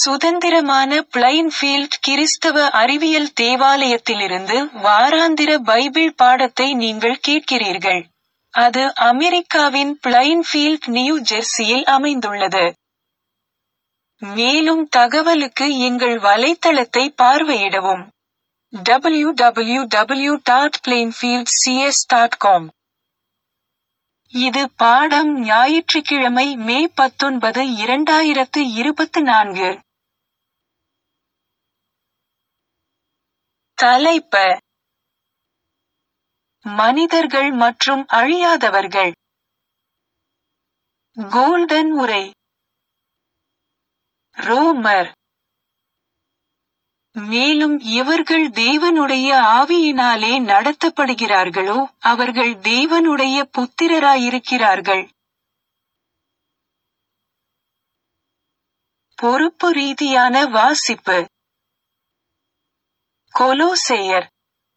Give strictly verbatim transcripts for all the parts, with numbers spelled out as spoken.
சுதந்திரமான பிளைன்ஃபீல்ட் கிறிஸ்தவ அறிவியல் தேவாலயத்திலிருந்து வாராந்திர பைபிள் பாடத்தை நீங்கள் கேட்கிறீர்கள். அது அமெரிக்காவின் பிளைன்ஃபீல்ட், நியூ ஜெர்சியில் அமைந்துள்ளது. மேலும் தகவலுக்கு எங்கள் வலைத்தளத்தை பார்வையிடவும். W W W dot Plainfield C S dot com. இது பாடம் ஞாயிற்றுக்கிழமை மே பத்தொன்பது இரண்டாயிரத்து இருபத்து நான்கு. தலைப்ப: மனிதர்கள் மற்றும் அழியாதவர்கள். கோல்டன் உரை. ரோமர். மேலும் எவர்கள் தேவனுடைய ஆவியினாலே நடத்தப்படுகிறார்களோ அவர்கள் தேவனுடைய புத்திரராயிருக்கிறார்கள். பொறுப்பு ரீதியான வாசிப்பு. கொலோசேயர்.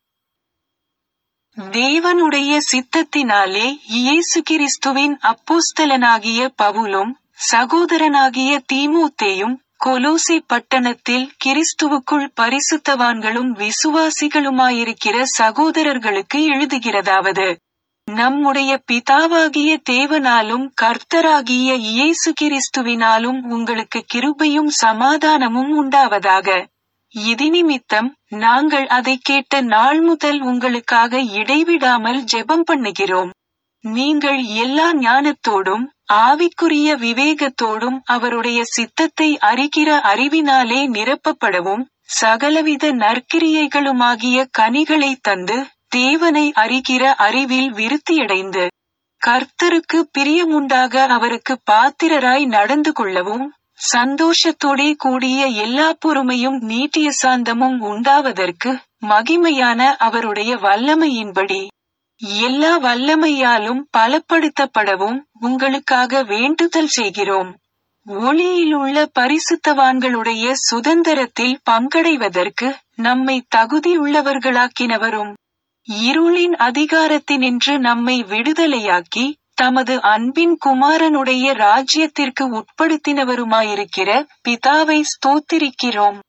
தேவனுடைய சித்தத்தினாலே இயேசு கிறிஸ்துவின் அப்போஸ்தலனாகிய பவுலும் சகோதரனாகிய தீமோத்தேயும் கொலோசே பட்டணத்தில் கிறிஸ்துவுக்குள் பரிசுத்தவான்களும் விசுவாசிகளுமாயிருக்கிற சகோதரர்களுக்கு எழுதுகிறதாவது: நம்முடைய பிதாவாகிய தேவனாலும் கர்த்தராகிய இயேசு கிறிஸ்துவினாலும் உங்களுக்கு கிருபையும் சமாதானமும் உண்டாவதாக. இதினிமித்தம் நாங்கள் அதை கேட்ட நாள் முதல் உங்களுக்காக இடைவிடாமல் ஜெபம் பண்ணுகிறோம். நீங்கள் எல்லா ஞானத்தோடும் ஆவிக்குரிய விவேகத்தோடும் அவருடைய சித்தத்தை அறிகிற அறிவினாலே நிரப்பப்படவும், சகலவித நற்கிரியைகளுமாகிய கனிகளை தந்து தேவனை அறிகிற அறிவில் விருத்தியடைந்து கர்த்தருக்கு பிரியமுண்டாக அவருக்கு பாத்திரராய் நடந்து கொள்ளவும், சந்தோஷத்தோடே கூடிய எல்லா பொறுமையும் நீட்டிய சாந்தமும் உண்டாவதற்கு மகிமையான அவருடைய வல்லமையின்படி எல்லா வல்லமையாலும் பலப்படுத்தப்படவும் உங்களுக்காக வேண்டுதல் செய்கிறோம். ஒளியிலுள்ள பரிசுத்தவான்களுடைய சுதந்திரத்தில் பங்கடைவதற்கு நம்மை தகுதியுள்ளவர்களாக்கினவரும் இருளின் அதிகாரத்தினின்று நம்மை விடுதலையாக்கி தமது அன்பின் குமாரனுடைய ராஜ்யத்திற்கு உட்படுத்தினவருமாயிருக்கிற பிதாவை ஸ்தோத்திரிக்கிறோம்.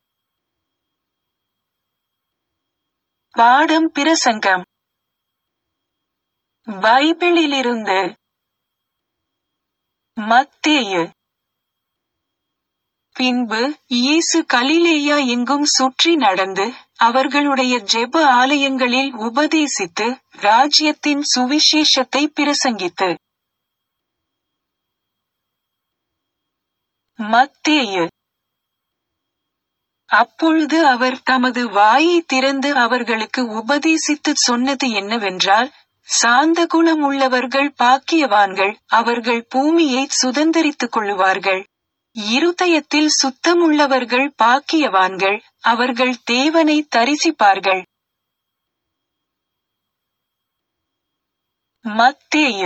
பாடம் பிரசங்கம். பைபிளிலிருந்து. மத்தேயு. பின்பு இயேசு கலிலேயா எங்கும் சுற்றி நடந்து அவர்களுடைய ஜெப ஆலயங்களில் உபதேசித்து ராஜ்யத்தின் சுவிசேஷத்தை பிரசங்கித்து. மத்தேயு. அப்பொழுது அவர் தமது வாயை திறந்து அவர்களுக்கு உபதேசித்துச் சொன்னது என்னவென்றால்: சாந்த குணம் உள்ளவர்கள் பாக்கியவான்கள், அவர்கள் பூமியை சுதந்தரித்துக் கொள்ளுவார்கள். இருதயத்தில் சுத்தமுள்ளவர்கள் பாக்கியவான்கள், அவர்கள் தேவனை தரிசிப்பார்கள். மத்தேயு.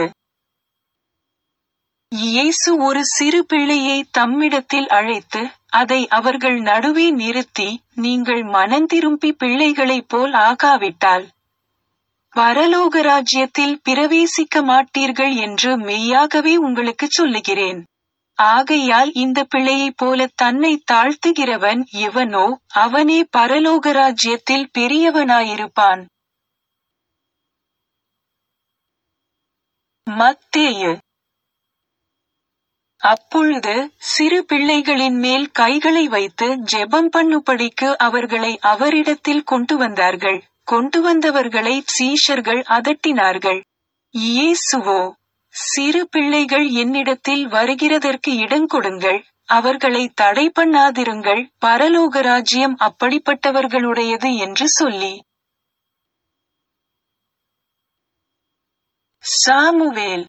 இயேசு ஒரு சிறு பிள்ளையை தம்மிடத்தில் அழைத்து அதை அவர்கள் நடுவே நிறுத்தி, நீங்கள் மனந்திரும்பி பிள்ளைகளைப் போல் ஆகாவிட்டால் பரலோக ராஜ்யத்தில் பிரவேசிக்க மாட்டீர்கள் என்று மெய்யாகவே உங்களுக்குச் சொல்லுகிறேன். ஆகையால் இந்த பிள்ளையைப் போல தன்னை தாழ்த்துகிறவன் எவனோ அவனே பரலோக ராஜ்யத்தில் பெரியவனாயிருப்பான். மத்தேயு. அப்பொழுது சிறு பிள்ளைகளின் மேல் கைகளை வைத்து ஜெபம் பண்ணும்படிக்கு அவர்களை அவரிடத்தில் கொண்டு வந்தார்கள். கொண்டு வந்தவர்களை சீஷர்கள் அதட்டினார்கள். இயேசுவோ, சிறு பிள்ளைகள் என்னிடத்தில் வருகிறதற்கு இடங்கொடுங்கள், அவர்களை தடை பண்ணாதிருங்கள், பரலோக ராஜ்யம் அப்படிப்பட்டவர்களுடையது என்று சொல்லி. சாமுவேல்.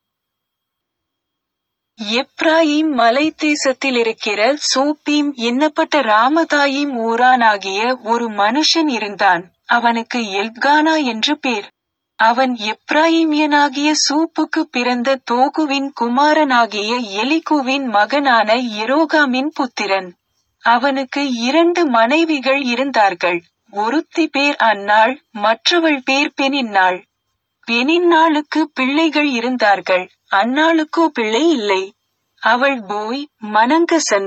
எப்ராயிம் மலைத்தேசத்திலிருக்கிற சோப்பீம் என்னப்பட்ட ராமதாயிம் ஊரானாகிய ஒரு மனுஷன் இருந்தான். அவனுக்கு எல்கானா என்று பேர். அவன் எப்ராயிமியனாகிய சூப்புக்கு பிறந்த தோகுவின் குமாரனாகிய எலிகூவின் மகனான எரோகாமின் புத்திரன். அவனுக்கு இரண்டு மனைவிகள் இருந்தார்கள். ஒருத்தி பேர் அன்னாள், மற்றவள் பேர் பெனின்னாள். பெனின்னாளுக்கு பிள்ளைகள் இருந்தார்கள், அன்னாளுக்கோ பிள்ளை இல்லை. அவள் போய் மனங்கசந்து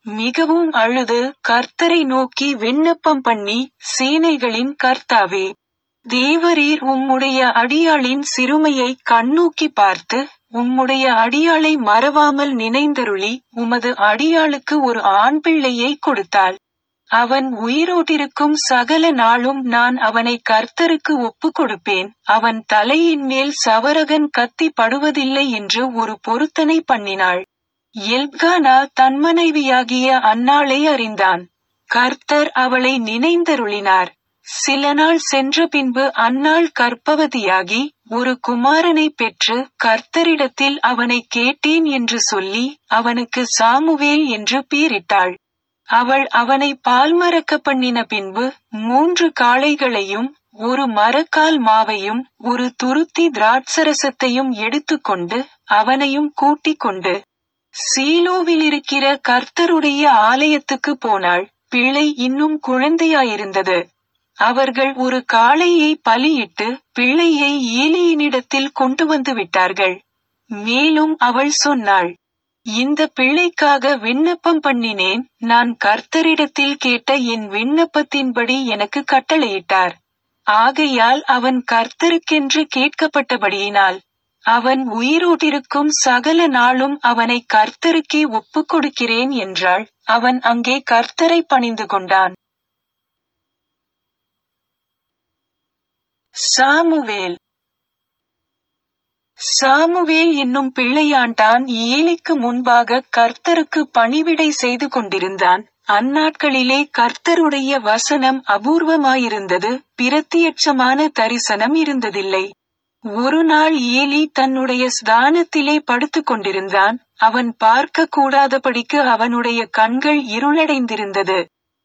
மிகவும் அழுது கர்த்தரை நோக்கி விண்ணப்பம் பண்ணி, சேனைகளின் கர்த்தாவே, தேவரீர் உம்முடைய அடியாளின் சிறுமையை கண்ணோக்கி பார்த்து, உம்முடைய அடியாளை மறவாமல் நினைந்தருளி, உமது அடியாளுக்கு ஒரு ஆண் பிள்ளையை கொடுத்தாள். அவன் உயிரோட்டிருக்கும் சகல நாளும் நான் அவனை கர்த்தருக்கு ஒப்பு கொடுப்பேன். அவன் தலையின் மேல் சவரகன் கத்தி படுவதில்லை என்று ஒரு பொருத்தனை பண்ணினாள். எல்கானா தன் மனைவியாகிய அன்னாளை அறிந்தான். கர்த்தர் அவளை நினைந்தருளினார். சில நாள் சென்ற பின்பு அன்னாள் கர்ப்பவதியாகி ஒரு குமாரனை பெற்று கர்த்தரிடத்தில் அவனை கேட்டேன் என்று சொல்லி அவனுக்கு சாமுவேல் என்று பேரிட்டாள். அவள் அவனை பால்மறக்க பண்ணின பின்பு மூன்று காளைகளையும் ஒரு மரக்கால் மாவையும் ஒரு துருத்தி திராட்சரசத்தையும் எடுத்துக்கொண்டு அவனையும் கூட்டிக் கொண்டு சீலோவிலிருக்கிற கர்த்தருடைய ஆலயத்துக்கு போனாள். பிள்ளை இன்னும் குழந்தையாயிருந்தது. அவர்கள் ஒரு காளையை பலியிட்டு பிள்ளையை ஏலியினிடத்தில் கொண்டு வந்து விட்டார்கள். மேலும் அவள் சொன்னாள், இந்த பிள்ளைக்காக விண்ணப்பம் பண்ணினேன். நான் கர்த்தரிடத்தில் கேட்ட என் விண்ணப்பத்தின்படி எனக்கு கட்டளையிட்டார். ஆகையால் அவன் கர்த்தருக்கென்று கேட்கப்பட்டபடியினால் அவன் உயிரோட்டிருக்கும் சகல நாளும் அவனை கர்த்தருக்கே ஒப்புக் கொடுக்கிறேன் என்றாள். அவன் அங்கே கர்த்தரை பணிந்து கொண்டான். சாமுவேல் சாமுவேல் என்னும் பிள்ளையாண்டான் ஏலிக்கு முன்பாக கர்த்தருக்கு பணிவிடை செய்து கொண்டிருந்தான். அந்நாட்களிலே கர்த்தருடைய வசனம் அபூர்வமாயிருந்தது, பிரத்தியட்சமான தரிசனம் இருந்ததில்லை. ஒரு நாள் ஏலி தன்னுடைய ஸ்தானத்திலே படுத்துக் கொண்டிருந்தான். அவன் பார்க்க கூடாதபடிக்கு அவனுடைய கண்கள் இருளடைந்திருந்தது.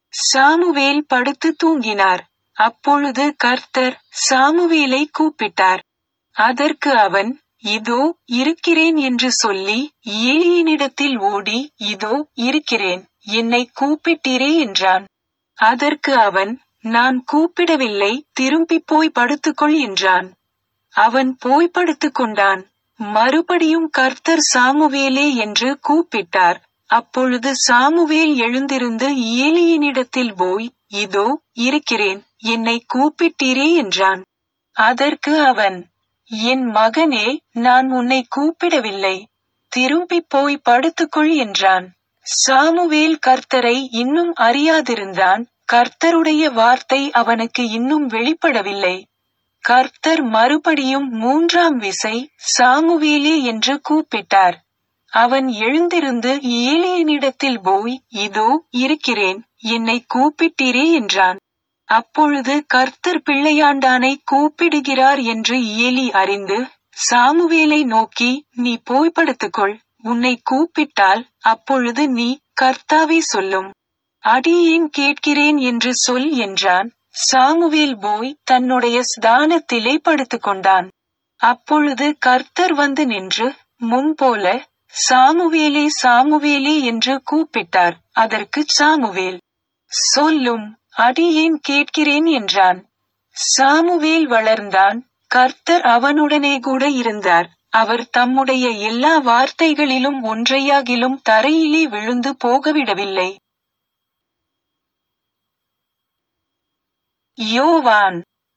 சாமுவேல் படுத்து தூங்கினார். அப்பொழுது கர்த்தர் சாமுவேலை கூப்பிட்டார். அதற்கு அவன், இதோ இருக்கிறேன் என்று சொல்லி ஏலியினிடத்தில் ஓடி, இதோ இருக்கிறேன், என்னை கூப்பிட்டீரே என்றான். அதற்கு அவன், நான் கூப்பிடவில்லை, திரும்பிப் போய் படுத்துக்கொள் என்றான். அவன் போய் படுத்துக் கொண்டான். மறுபடியும் கர்த்தர் சாமுவேலே என்று கூப்பிட்டார். அப்பொழுது சாமுவேல் எழுந்திருந்து ஏலியினிடத்தில் போய், இதோ இருக்கிறேன், என்னை கூப்பிட்டீரே என்றான். அதற்கு அவன், என் மகனே, நான் உன்னை கூப்பிடவில்லை, திரும்பிப் போய் படுத்துக்கொள் என்றான். சாமுவேல் கர்த்தரை இன்னும் அறியாதிருந்தான். கர்த்தருடைய வார்த்தை அவனுக்கு இன்னும் வெளிப்படவில்லை. கர்த்தர் மறுபடியும் மூன்றாம் விசை சாமுவேலே என்று கூப்பிட்டார். அவன் எழுந்திருந்து ஏலியினிடத்தில் போய், இதோ இருக்கிறேன், என்னை கூப்பிட்டீரே என்றான். அப்பொழுது கர்த்தர் பிள்ளையாண்டானை கூப்பிடுகிறார் என்று ஏலி அறிந்து சாமுவேலை நோக்கி, நீ போய் படுத்துக்கொள், உன்னை கூப்பிட்டால் அப்பொழுது நீ, கர்த்தாவே சொல்லும், அடியேன் கேட்கிறேன் என்று சொல் என்றான். சாமுவேல் போய் தன்னுடைய ஸ்தானத்திலே படுத்துக்கொண்டான். அப்பொழுது கர்த்தர் வந்து நின்று முன்போல, சாமுவேலே சாமுவேலே என்று கூப்பிட்டார். அதற்கு சாமுவேல், சொல்லும், அடியேன் கேட்கிறேன் என்றான். சாமுவேல் வளர்ந்தான். கர்த்தர் அவனுடனே கூட இருந்தார். அவர் தம்முடைய எல்லா வார்த்தைகளிலும் ஒன்றையாகிலும் தரையிலே விழுந்து போகவிடவில்லை. யோவான்.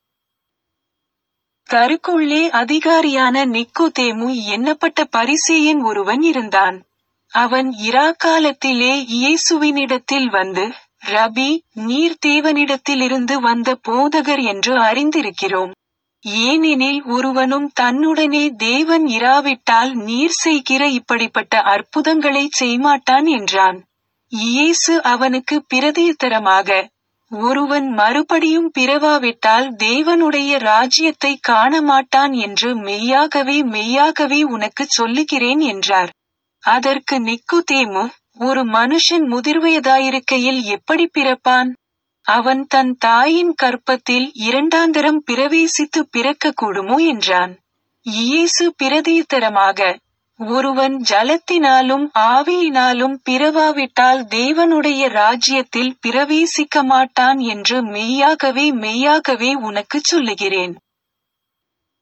தருக்குள்ளே அதிகாரியான நிக்கோதேமு என்னப்பட்ட பரிசேயன் ஒருவன் இருந்தான். அவன் இராக்காலத்திலே இயேசுவினிடத்தில் வந்து, ரபி, நீர் தேவனிடத்திலிருந்து வந்த போதகர் என்று அறிந்திருக்கிறோம். ஏனெனில் ஒருவனும் தன்னுடனே தேவன் இராவிட்டால் நீர் செய்கிற இப்படிப்பட்ட அற்புதங்களை செய்மாட்டான் என்றான். இயேசு அவனுக்கு பிரதியுத்தரமாக, ஒருவன் மறுபடியும் பிறவாவிட்டால் தேவனுடைய ராஜ்யத்தை காணமாட்டான் என்று மெய்யாகவே மெய்யாகவே உனக்குச் சொல்லுகிறேன் என்றார். அதற்கு நிக்கோதேமு, ஒரு மனுஷன் முதிர்வயதாயிருக்கையில் எப்படி பிறப்பான்? அவன் தன் தாயின் கர்ப்பத்தில் இரண்டாந்தரம் பிரவேசித்து பிறக்க கூடுமோ என்றான். இயேசு பிரதியுத்தரமாக, ஒருவன் ஜலத்தினாலும் ஆவியினாலும் பிறவாவிட்டால் தேவனுடைய ராஜ்யத்தில் பிரவேசிக்க மாட்டான் என்று மெய்யாகவே மெய்யாகவே உனக்குச் சொல்லுகிறேன்.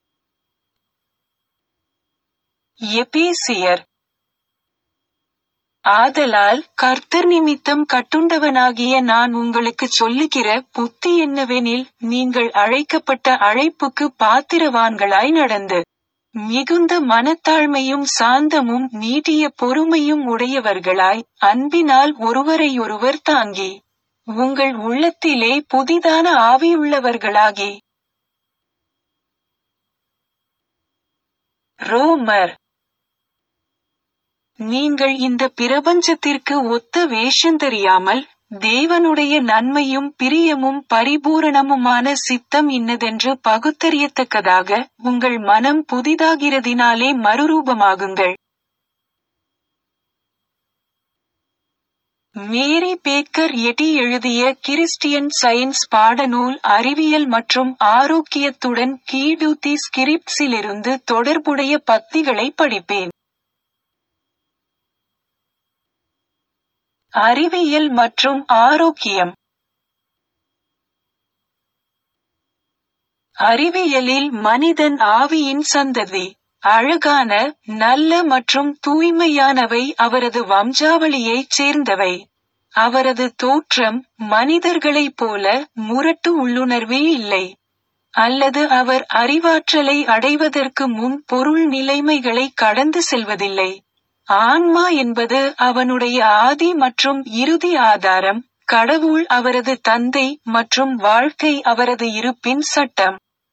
எபேசியர். ஆதலால் கர்த்தர் நிமித்தம் கட்டுண்டவனாகிய நான் உங்களுக்குச் சொல்லுகிற புத்தி என்னவெனில், நீங்கள் அழைக்கப்பட்ட அழைப்புக்கு பாத்திரவான்களாய் நடந்து மிகுந்த மனத்தாழ்மையும் சாந்தமும் நீடிய பொறுமையும் உடையவர்களாய், அன்பினால் ஒருவரையொருவர் தாங்கி, உங்கள் உள்ளத்திலே புதிதான ஆவியுள்ளவர்களாகி. ரோமர். நீங்கள் இந்த பிரபஞ்சத்திற்கு ஒத்த வேஷந்தெரியாமல், தேவனுடைய நன்மையும் பிரியமும் பரிபூரணமுமான சித்தம் இன்னதென்று பகுத்தறியத்தக்கதாக உங்கள் மனம் புதிதாகிறதினாலே மறுரூபமாகுங்கள். மேரி பேக்கர் எட்டி எழுதிய கிறிஸ்டியன் சயின்ஸ் பாடநூல் அறிவியல் மற்றும் ஆரோக்கியத்துடன் கீடூத்தி ஸ்கிரிப்ட்ஸிலிருந்து தொடர்புடைய பத்திகளை படிப்பேன். அறிவியல் மற்றும் ஆரோக்கியம். அறிவியலில் மனிதன் ஆவியின் சந்ததி. அழகான, நல்ல மற்றும் தூய்மையானவை அவரது வம்சாவளியைச் சேர்ந்தவை. அவரது தோற்றம் மனிதர்களைப் போல முரட்டு உள்ளுணர்வே இல்லை. அல்லது அவர் அறிவாற்றலை அடைவதற்கு முன் பொருள் நிலைமைகளை கடந்து செல்வதில்லை. ஆன்மா என்பது அவனுடைய ஆதி மற்றும் இறுதி ஆதாரம், கடவுள் அவரது தந்தை மற்றும் வாழ்க்கை அவரது இருப்பின் சட்டம்.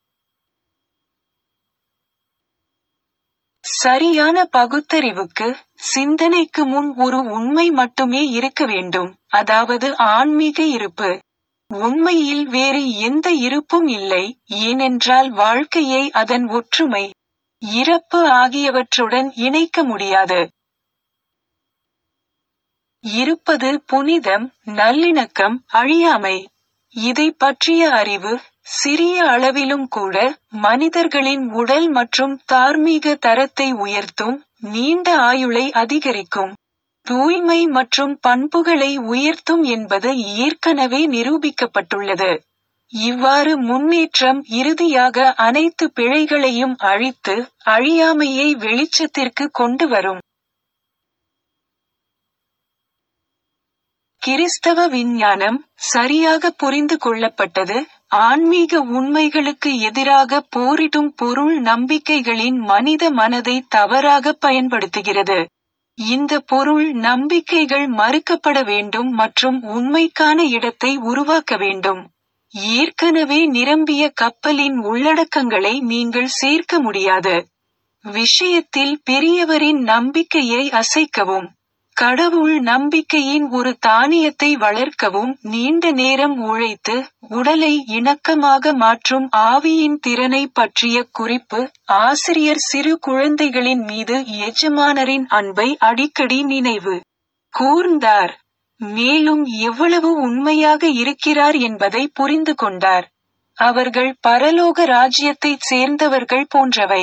சரியான பகுத்தறிவுக்கு, சிந்தனைக்கு முன் ஒரு உண்மை மட்டுமே இருக்க வேண்டும், அதாவது ஆன்மீக இருப்பு. உண்மையில் வேறு எந்த இருப்பும் இல்லை, ஏனென்றால் வாழ்க்கையை அதன் ஒற்றுமை, இறப்பு ஆகியவற்றுடன் இணைக்க முடியாது. இருப்பது புனிதம், நல்லிணக்கம், அழியாமை. இதை பற்றிய அறிவு, சிறிய அளவிலும் கூட, மனிதர்களின் உடல் மற்றும் தார்மீக தரத்தை உயர்த்தும், நீண்ட ஆயுளை அதிகரிக்கும், தூய்மை மற்றும் பண்புகளை உயர்த்தும் என்பது ஏற்கனவே நிரூபிக்கப்பட்டுள்ளது. இவ்வாறு முன்னேற்றம் இறுதியாக அனைத்து பிழைகளையும் அழித்து, அழியாமையை வெளிச்சத்திற்கு கொண்டு வரும். கிறிஸ்தவ விஞ்ஞானம், சரியாக புரிந்து கொள்ளப்பட்டது, ஆன்மீக உண்மைகளுக்கு எதிராக போரிடும் பொருள் நம்பிக்கைகளின் மனித மனதை தவறாக பயன்படுத்துகிறது. இந்த பொருள் நம்பிக்கைகள் மறுக்கப்பட வேண்டும் மற்றும் உண்மைக்கான இடத்தை உருவாக்க வேண்டும். ஏற்கனவே நிரம்பிய கப்பலின் உள்ளடக்கங்களை நீங்கள் சேர்க்க முடியாது. விஷயத்தில் பெரியவரின் நம்பிக்கையை அசைக்கவும், கடவுள் நம்பிக்கையின் ஒரு தானியத்தை வளர்க்கவும் நீண்ட நேரம் உழைத்து, உடலை இணக்கமாக மாற்றும் ஆவியின் திறனை பற்றிய குறிப்பு. ஆசிரியர் சிறு குழந்தைகளின் மீது எஜமானரின் அன்பை அடிக்கடி நினைவு கூர்ந்தார், மேலும் எவ்வளவு உண்மையாக இருக்கிறார் என்பதை புரிந்து கொண்டார். அவர்கள் பரலோக ராஜ்யத்தைச் சேர்ந்தவர்கள் போன்றவை.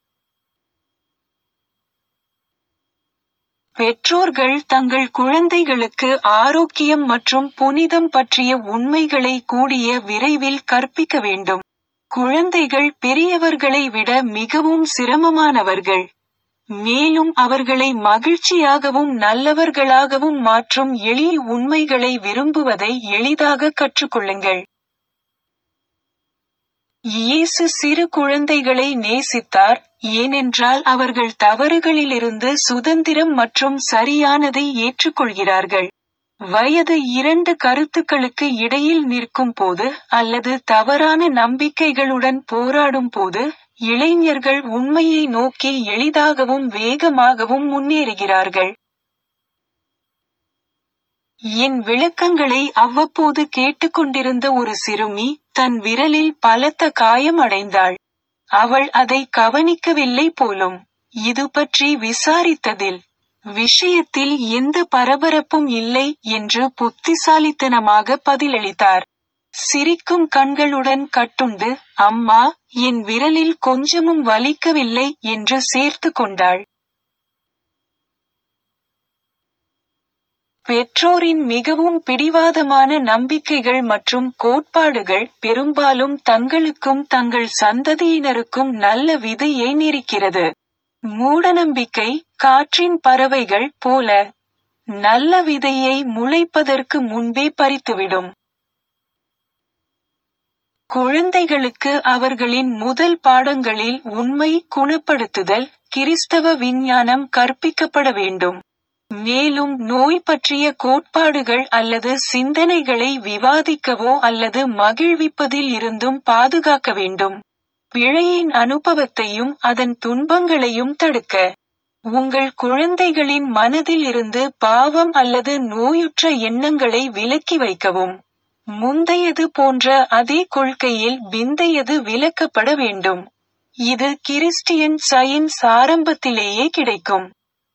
பெற்றோர்கள் தங்கள் குழந்தைகளுக்கு ஆரோக்கியம் மற்றும் புனிதம் பற்றிய உண்மைகளை கூடிய விரைவில் கற்பிக்க வேண்டும். குழந்தைகள் பெரியவர்களை விட மிகவும் சிரமமானவர்கள். மேலும் அவர்களை மகிழ்ச்சியாகவும் நல்லவர்களாகவும் மாற்றும் எளிய உண்மைகளை விரும்புவதை எளிதாக கற்றுக்கொள்ளுங்கள். இயேசு சிறு குழந்தைகளை நேசித்தார், ஏனென்றால் அவர்கள் தவறுகளிலிருந்து சுதந்திரம் மற்றும் சரியானதை ஏற்றுக்கொள்கிறார்கள். வயது இரண்டு கருத்துக்களுக்கு இடையில் நிற்கும் போது அல்லது தவறான நம்பிக்கைகளுடன் போராடும் போது, இளைஞர்கள் உண்மையை நோக்கி எளிதாகவும் வேகமாகவும் முன்னேறுகிறார்கள். என் விளக்கங்களை அவ்வப்போது கேட்டுக்கொண்டிருந்த ஒரு சிறுமி தன் விரலில் பலத்த காயம் அடைந்தாள். அவள் அதை கவனிக்கவில்லை போலும். இது பற்றி விசாரித்ததில் விஷயத்தில் எந்த பரபரப்பும் இல்லை என்று புத்திசாலித்தனமாக பதிலளித்தார். சிரிக்கும் கண்களுடன் கட்டுண்டு, அம்மா, என் விரலில் கொஞ்சமும் வலிக்கவில்லை என்று சேர்த்து கொண்டாள். பெற்றோரின் மிகவும் பிடிவாதமான நம்பிக்கைகள் மற்றும் கோட்பாடுகள் பெரும்பாலும் தங்களுக்கும் தங்கள் சந்ததியினருக்கும் நல்ல விதையை நெரிக்கிறது. மூடநம்பிக்கை, காற்றின் பறவைகள் போல. நல்ல விதையை முளைப்பதற்கு முன்பே பறித்துவிடும். குழந்தைகளுக்கு அவர்களின் முதல் பாடங்களில் உண்மை, குணப்படுத்துதல், கிறிஸ்தவ விஞ்ஞானம் கற்பிக்கப்பட வேண்டும். மேலும் நோய் பற்றிய கோட்பாடுகள் அல்லது சிந்தனைகளை விவாதிக்கவோ அல்லது மகிழ்விப்பதில் இருந்தும் பாதுகாக்க வேண்டும். பிழையின் அனுபவத்தையும் அதன் துன்பங்களையும் தடுக்க உங்கள் குழந்தைகளின் மனதில் இருந்து பாவம் அல்லது நோயுற்ற எண்ணங்களை விலக்கி வைக்கவும். முந்தையது போன்ற அதே கொள்கையில் பிந்தையது விலக்கப்பட வேண்டும். இது கிறிஸ்டியன் சயின்ஸ் ஆரம்பத்திலேயே கிடைக்கும்.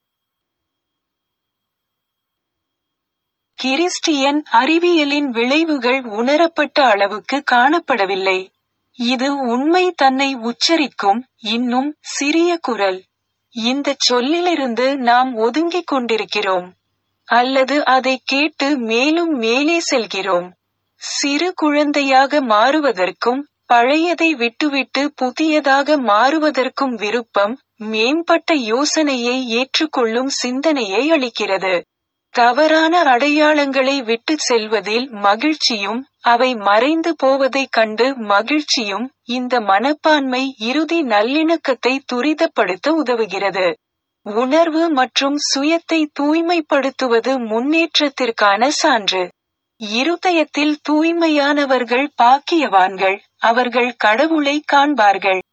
கிறிஸ்டியன் அறிவியலின் விளைவுகள் உணரப்பட்ட அளவுக்கு காணப்படவில்லை. இது உண்மை தன்னை உச்சரிக்கும் இன்னும் சிறிய குரல். இந்தச் சொல்லிலிருந்து நாம் ஒதுங்கிக் கொண்டிருக்கிறோம் அல்லது அதை கேட்டு மேலும் மேலே செல்கிறோம். சிறு குழந்தையாக மாறுவதற்கும் பழையதை விட்டுவிட்டு புதியதாக மாறுவதற்கும் விருப்பம் மேம்பட்ட யோசனையை ஏற்றுக்கொள்ளும் சிந்தனையை அளிக்கிறது. தவறான அடையாளங்களை விட்டுச் செல்வதில் மகிழ்ச்சியும் அவை மறைந்து போவதைக் கண்டு மகிழ்ச்சியும் இந்த மனப்பான்மை இறுதி நல்லிணக்கத்தை துரிதப்படுத்த உதவுகிறது. உணர்வு மற்றும் சுயத்தை தூய்மைப்படுத்துவது முன்னேற்றத்திற்கான சான்று. இருதயத்தில் தூய்மையானவர்கள் பாக்கியவான்கள், அவர்கள் கடவுளை காண்பார்கள்.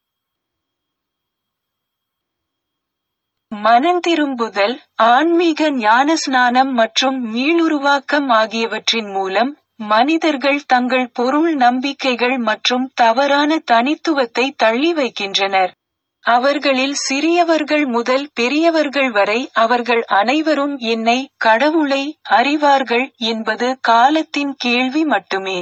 மனந்திரும்புதல், ஆன்மீக ஞானஸ்நானம் மற்றும் மீளுருவாக்கம் ஆகியவற்றின் மூலம் மனிதர்கள் தங்கள் பொருள் நம்பிக்கைகள் மற்றும் தவறான தனித்துவத்தை தள்ளி வைக்கின்றனர். அவர்களில் சிறியவர்கள் முதல் பெரியவர்கள் வரை அவர்கள் அனைவரும் என்னை, கடவுளை, அறிவார்கள் என்பது காலத்தின் கேள்வி மட்டுமே.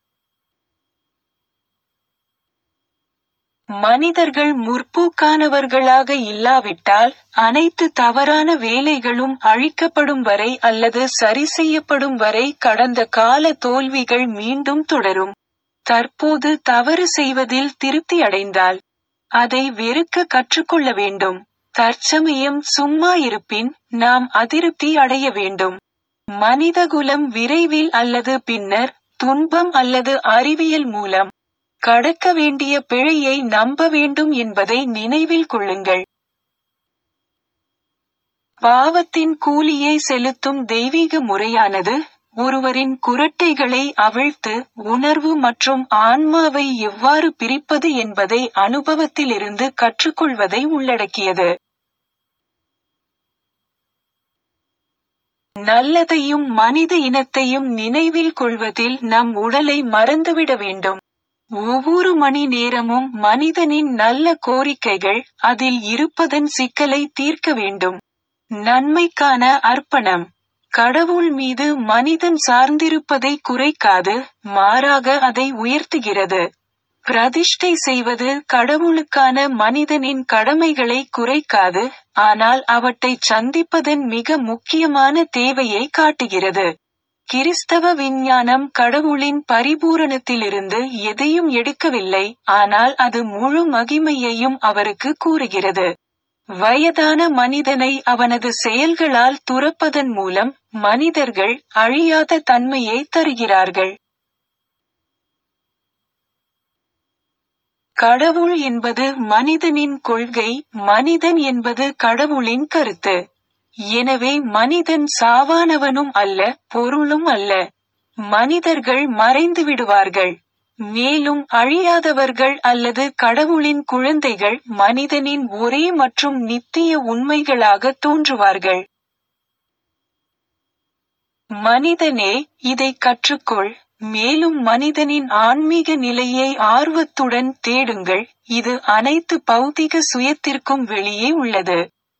மனிதர்கள் முற்போக்கானவர்களாக இல்லாவிட்டால் அனைத்து தவறான வேலைகளும் அழிக்கப்படும் வரை அல்லது சரி செய்யப்படும் வரை கடந்த கால தோல்விகள் மீண்டும் தொடரும். தற்போது தவறு செய்வதில் திருப்தி அடைந்தால் அதை வெறுக்க கற்றுக்கொள்ள வேண்டும். தற்சமயம் சும்மா இருப்பின் நாம் அதிருப்தி அடைய வேண்டும். மனிதகுலம் விரைவில் அல்லது பின்னர் துன்பம் அல்லது அறிவியல் மூலம் கடக்க வேண்டிய பிழையை நம்ப வேண்டும் என்பதை நினைவில் கொள்ளுங்கள். பாவத்தின் கூலியை செலுத்தும் தெய்வீக முறையானது ஒருவரின் குரட்டைகளை அவிழ்த்து உணர்வு மற்றும் ஆன்மாவை எவ்வாறு பிரிப்பது என்பதை அனுபவத்திலிருந்து கற்றுக்கொள்வதை உள்ளடக்கியது. நல்லதையும் மனித இனத்தையும் நினைவில் கொள்வதில் நம் உடலை மறந்துவிட வேண்டும். ஒவ்வொரு மணி நேரமும் மனிதனின் நல்ல கோரிக்கைகள் அதில் இருப்பதன் சிக்கலை தீர்க்க வேண்டும். நன்மைக்கான அர்ப்பணம் கடவுள் மீது மனிதன் சார்ந்திருப்பதை குறைக்காது, மாறாக அதை உயர்த்துகிறது. பிரதிஷ்டை செய்வது கடவுளுக்கான மனிதனின் கடமைகளை குறைக்காது, ஆனால் அவற்றைச் சந்திப்பதன் மிக முக்கியமான தேவையை காட்டுகிறது. கிறிஸ்தவ விஞ்ஞானம் கடவுளின் பரிபூரணத்திலிருந்து எதையும் எடுக்கவில்லை, ஆனால் அது முழு மகிமையையும் அவருக்கு கூறுகிறது. வயதான மனிதனை அவனது செயல்களால் துறப்பதன் மூலம் மனிதர்கள் அழியாத தன்மையை தருகிறார்கள். கடவுள் என்பது மனிதனின் கொள்கை, மனிதன் என்பது கடவுளின் கருத்து. எனவே மனிதன் சாவானவனும் அல்ல, பொருளும் அல்ல. மனிதர்கள் மறைந்து விடுவார்கள். மேலும் அழியாதவர்கள் அல்லது கடவுளின் குழந்தைகள் மனிதனின் ஒரே மற்றும் நித்திய உண்மைகளாக தோன்றுவார்கள். மனிதனே, இதை கற்றுக்கொள். மேலும் மனிதனின் ஆன்மீக நிலையை ஆர்வத்துடன் தேடுங்கள். இது அனைத்து பௌதிக சுயத்திற்கும் வெளியே உள்ளது.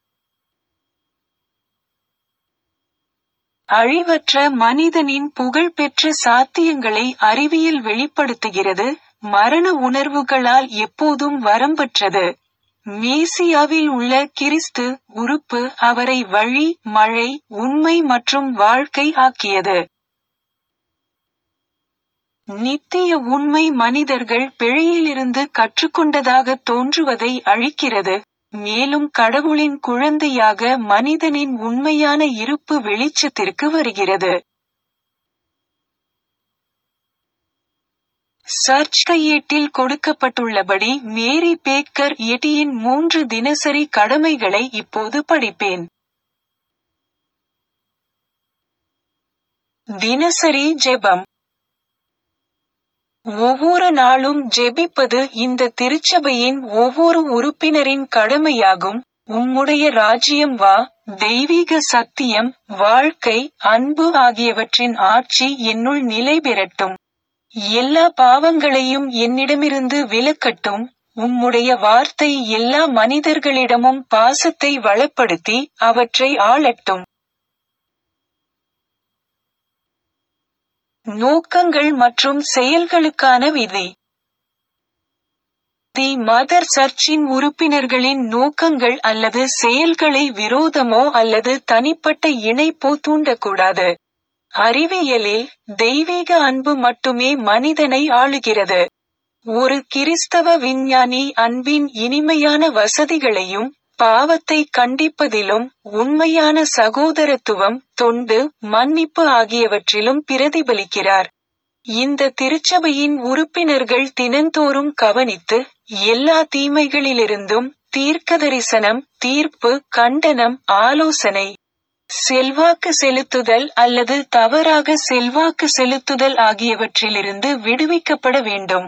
அழிவற்ற மனிதனின் புகழ்பெற்ற சாத்தியங்களை அறிவியல் வெளிப்படுத்துகிறது. மரண உணர்வுகளால் எப்போதும் வரம்பற்றது. மேசியாவில் உள்ள கிறிஸ்து உறுப்பு அவரை வழி, மழை, உண்மை மற்றும் வாழ்க்கை ஆக்கியது. நித்திய உண்மை மனிதர்கள் பிழையிலிருந்து கற்றுக்கொண்டதாக தோன்றுவதை அழிக்கிறது. மேலும் கடவுளின் குழந்தையாக மனிதனின் உண்மையான இருப்பு வெளிச்சத்திற்கு வருகிறது. சர்ச் கையேட்டில் கொடுக்கப்பட்டுள்ளபடி மேரி பேக்கர் எட்டியின் மூன்று தினசரி கடமைகளை இப்போது படிப்பேன். தினசரி ஜெபம். ஒவ்வொரு நாளும் ஜெபிப்பது இந்த திருச்சபையின் ஒவ்வொரு உறுப்பினரின் கடமையாகும். உம்முடைய ராஜ்யம் வா, தெய்வீக சத்தியம், வாழ்க்கை, அன்பு ஆகியவற்றின் ஆட்சி என்னுள் நிலை பெறட்டும். எல்லா பாவங்களையும் என்னிடமிருந்து விலக்கட்டும். உம்முடைய வார்த்தை எல்லா மனிதர்களிடமும் பாசத்தை வளப்படுத்தி அவற்றை ஆளட்டும். நோக்கங்கள் மற்றும் செயல்களுக்கான விதி. தி மதர் சர்ச்சின் உறுப்பினர்களின் நோக்கங்கள் அல்லது செயல்களை விரோதமோ அல்லது தனிப்பட்ட இணைப்போ தூண்டக்கூடாது. அறிவியலில், தெய்வீக அன்பு மட்டுமே மனிதனை ஆளுகிறது. ஒரு கிறிஸ்தவ விஞ்ஞானி அன்பின் இனிமையான வசதிகளையும், பாவத்தை கண்டிப்பதிலும், உண்மையான சகோதரத்துவம், தொண்டு, மன்னிப்பு ஆகியவற்றிலும் பிரதிபலிக்கிறார். இந்த திருச்சபையின் உறுப்பினர்கள் தினந்தோறும் கவனித்து, எல்லா தீமைகளிலிருந்தும், தீர்க்கதரிசனம், தீர்ப்பு, கண்டனம், ஆலோசனை, செல்வாக்கு செலுத்துதல் அல்லது தவறாக செல்வாக்கு செலுத்துதல் ஆகியவற்றிலிருந்து விடுவிக்கப்பட வேண்டும்.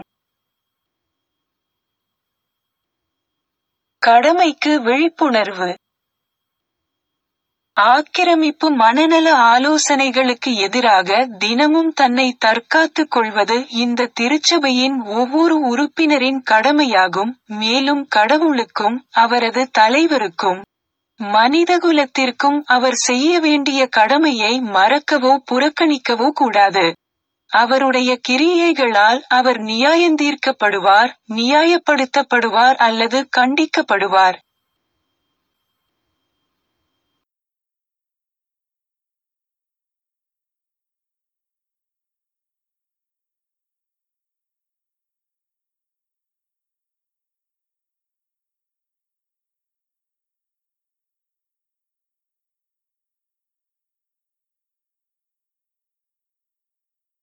கடமைக்கு விழிப்புணர்வு. ஆக்கிரமிப்பு மனநல ஆலோசனைகளுக்கு எதிராக தினமும் தன்னை தற்காத்துக் கொள்வது இந்த திருச்சபையின் ஒவ்வொரு உறுப்பினரின் கடமையாகும். மேலும் கடவுளுக்கும், அவரது தலைவருக்கும், மனிதகுலத்திற்கும் அவர் செய்ய வேண்டிய கடமையை மறக்கவோ புறக்கணிக்கவோ கூடாது. அவருடைய கிரியைகளால் அவர் நியாயந்தீர்க்கப்படுவார், நியாயப்படுத்தப்படுவார் அல்லது கண்டிக்கப்படுவார்.